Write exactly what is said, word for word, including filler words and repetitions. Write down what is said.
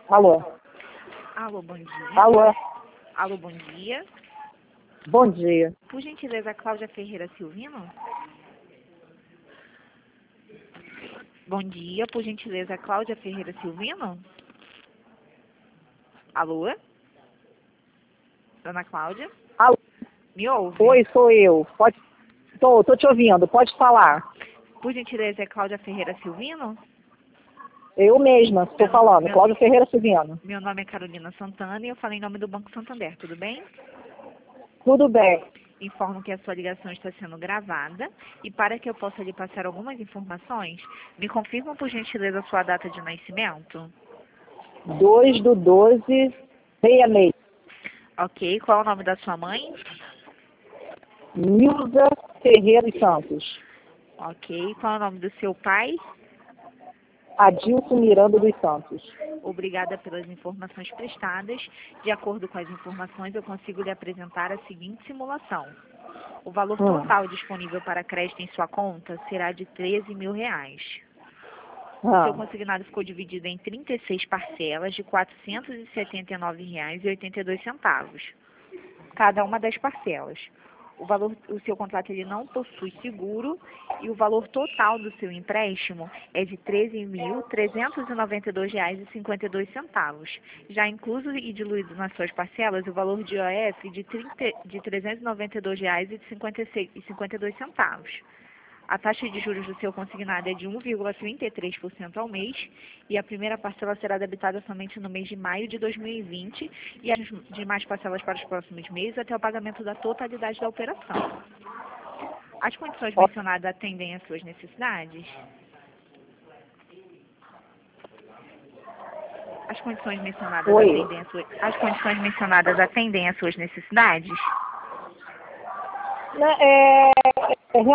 Alô? Alô, bom dia. Alô? Alô, bom dia. Bom dia. Por gentileza, Cláudia Ferreira Silvino? Bom dia, por gentileza, Cláudia Ferreira Silvino? Alô? Dona Cláudia? Alô? Me ouve? Oi, sou eu. Pode... Tô, tô te ouvindo. Pode falar. Por gentileza, é Cláudia Ferreira Silvino? Eu mesma estou Meu, falando. meu, Cláudia Ferreira Silvino. meu nome é Carolina Santana e eu falei em nome do Banco Santander, tudo bem? Tudo bem. Informo que a sua ligação está sendo gravada e para que eu possa lhe passar algumas informações, me confirma por gentileza a sua data de nascimento? dois do doze, sessenta e seis. Ok, qual é o nome da sua mãe? Nilza Ferreira dos Santos. Ok, qual é o nome do seu pai? Adilson Miranda dos Santos. Obrigada pelas informações prestadas. De acordo com as informações, eu consigo lhe apresentar a seguinte simulação. O valor Hum. total disponível para crédito em sua conta será de treze mil reais. O Ah. seu consignado ficou dividido em trinta e seis parcelas de quatrocentos e setenta e nove reais e oitenta e dois centavos, cada uma das parcelas. O valor, o seu contrato ele não possui seguro e o valor total do seu empréstimo é de treze mil trezentos e noventa e dois reais e cinquenta e dois centavos. Já incluso e diluído nas suas parcelas, o valor de I O F de, trinta, de trezentos e noventa e dois reais e cinquenta e dois centavos. A taxa de juros do seu consignado é de um vírgula trinta e três por cento ao mês e a primeira parcela será debitada somente no mês de maio de dois mil e vinte e as demais parcelas para os próximos meses até o pagamento da totalidade da operação. As condições mencionadas atendem às suas necessidades? As condições mencionadas Oi. atendem às suas, as condições mencionadas atendem às suas necessidades? É, é